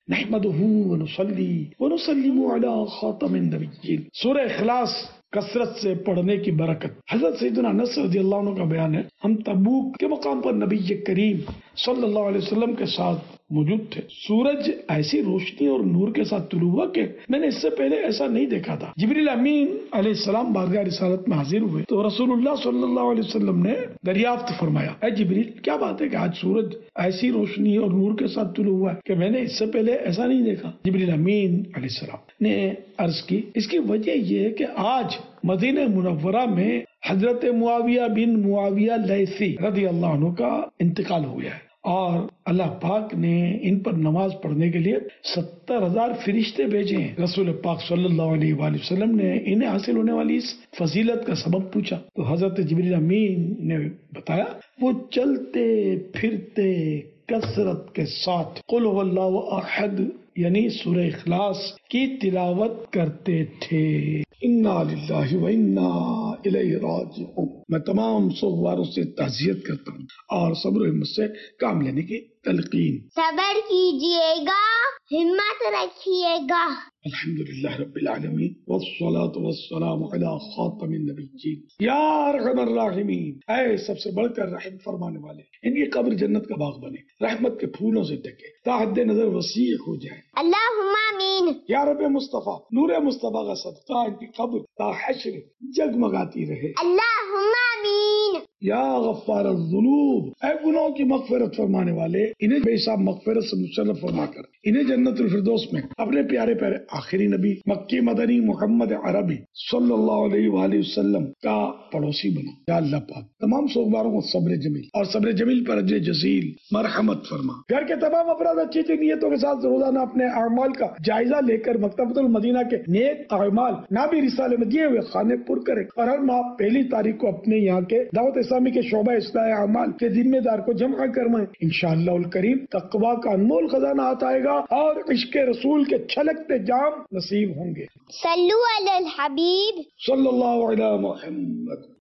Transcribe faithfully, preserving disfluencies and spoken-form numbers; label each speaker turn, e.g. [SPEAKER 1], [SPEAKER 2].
[SPEAKER 1] نحمدہ ونصلی ونسلم علی خاتم النبیین. سورہ اخلاص کثرت سے پڑھنے کی برکت. حضرت سیدنا انس رضی اللہ عنہ کا بیان ہے، ہم تبوک کے مقام پر نبی کریم صلی اللہ علیہ وسلم کے ساتھ موجود تھے. سورج ایسی روشنی اور نور کے ساتھ طلوع ہوا کہ میں نے اس سے پہلے ایسا نہیں دیکھا تھا. جبریل امین علیہ السلام بارگاہ رسالت میں حاضر ہوئے تو رسول اللہ صلی اللہ علیہ وسلم نے دریافت فرمایا، اے جبریل، کیا بات ہے کہ آج سورج ایسی روشنی اور نور کے ساتھ طلوع ہوا ہے کہ میں نے اس سے پہلے ایسا نہیں دیکھا. جبریل امین علیہ السلام نے عرض کی، اس کی وجہ یہ ہے کہ آج مدینہ منورہ میں حضرت معاویہ بن معاویہ لیثی رضی اللہ عنہ کا انتقال ہو گیا ہے، اور اللہ پاک نے ان پر نماز پڑھنے کے لیے ستر ہزار فرشتے بھیجے ہیں. رسول پاک صلی اللہ علیہ وآلہ وسلم نے انہیں حاصل ہونے والی اس فضیلت کا سبب پوچھا تو حضرت جبریل امین نے بتایا، وہ چلتے پھرتے کثرت کے ساتھ قل هو اللہ احد یعنی سورہ اخلاص کی تلاوت کرتے تھے. انا للہ و انا الیہ راجعون. میں تمام سوگواروں سے تعزیت کرتا ہوں اور صبر و ہمت سے کام لینے کی تلقین.
[SPEAKER 2] صبر کیجئے گا، ہمت رکھیے گا.
[SPEAKER 1] الحمدللہ رب العالمین والصلاة والسلام علی خاتم النبیین. یا ارحم الراحمین، اے سب سے بڑھ کر رحم فرمانے والے، ان کی قبر جنت کا باغ بنے، رحمت کے پھولوں سے ڈھکے تا حد نظر وسیع ہو جائے.
[SPEAKER 2] اللہم آمین.
[SPEAKER 1] یا رب مصطفیٰ، نور مصطفیٰ کا صدقہ ان کی قبر تا حشر جگمگاتی رہے.
[SPEAKER 2] اللہم آمین.
[SPEAKER 1] یا غفار الذنوب، اے گناہوں کی مغفرت فرمانے والے، انہیں بے حساب مغفرت سے مشرف فرما کر انہیں جنت الفردوس میں اپنے پیارے پیارے آخری نبی مکی مدنی محمد عربی صلی اللہ علیہ وآلہ وسلم کا پڑوسی بنا. یا اللہ پاک تمام سوگواروں کو صبر جمیل اور صبر جمیل پر اجر جزیل مرحمت فرما. گھر کے تمام افراد اچھی اچھی نیتوں کے ساتھ روزانہ اپنے اعمال کا جائزہ لے کر مکتبۃ المدینہ کے نیک اعمال نابی رسالے میں دیے ہوئے خانے پر کرے اور ہر ماہ پہلی تاریخ کو اپنے یہاں کے دعوت اسلامی کے شعبہ اصلاح اعمال کے ذمہ دار کو جمع کرمائیں. انشاءاللہ الکریم تقویٰ کا انمول خزانہ آتا آئے گا اور عشق رسول کے چھلکتے جام نصیب ہوں گے.
[SPEAKER 2] صلو علی الحبیب
[SPEAKER 1] صلی اللہ علیہ محمد.